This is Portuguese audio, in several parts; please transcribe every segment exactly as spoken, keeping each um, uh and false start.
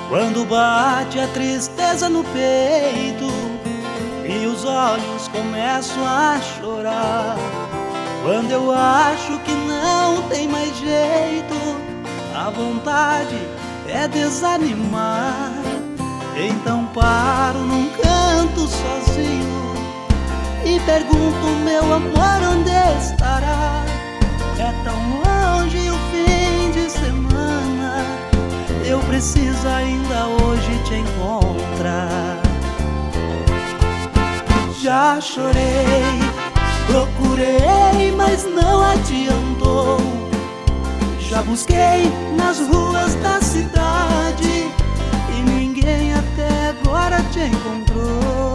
Quando bate a tristeza no peito e os olhos começam a chorar, quando eu acho que não tem mais jeito, a vontade é desanimar. Então paro num canto sozinho e pergunto, meu amor, onde estará? É tão longe o fim de semana, eu preciso ainda hoje te encontrar. Já chorei, procurei, mas não adiantou. Já busquei nas ruas da cidade e ninguém até agora te encontrou.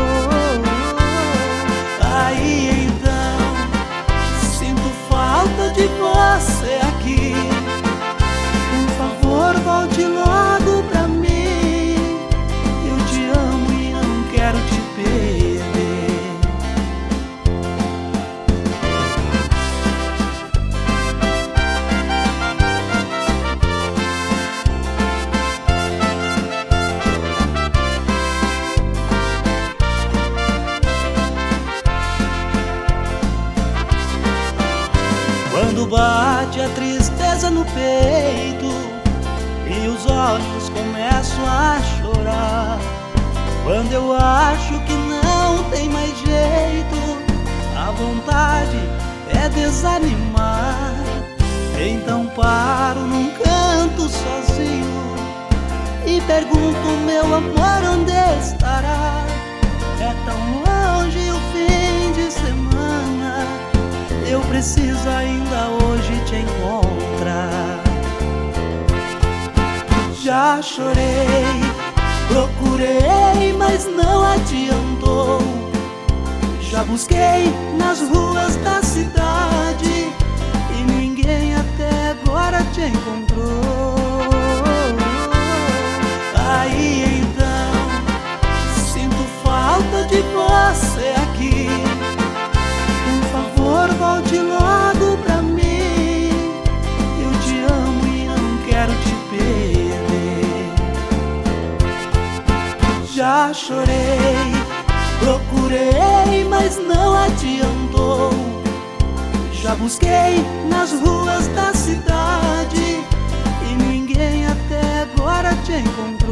Aí então sinto falta de você aqui. Por favor, volte logo pra mim. Eu te amo e não quero te perder. Quando bate a tristeza no peito e os olhos começam a chorar, quando eu acho que não tem mais jeito, a vontade é desanimar. Então paro num canto sozinho e pergunto, meu amor, onde estará? É tão longe o fim de semana, eu preciso ainda hoje te encontrar. Já chorei, procurei, mas não adiantou. Já busquei nas ruas da cidade e ninguém até agora te encontrou. Aí então sinto falta de você aqui. Volte logo pra mim. Eu te amo e não quero te perder. Já chorei, procurei, mas não adiantou. Já busquei nas ruas da cidade e ninguém até agora te encontrou.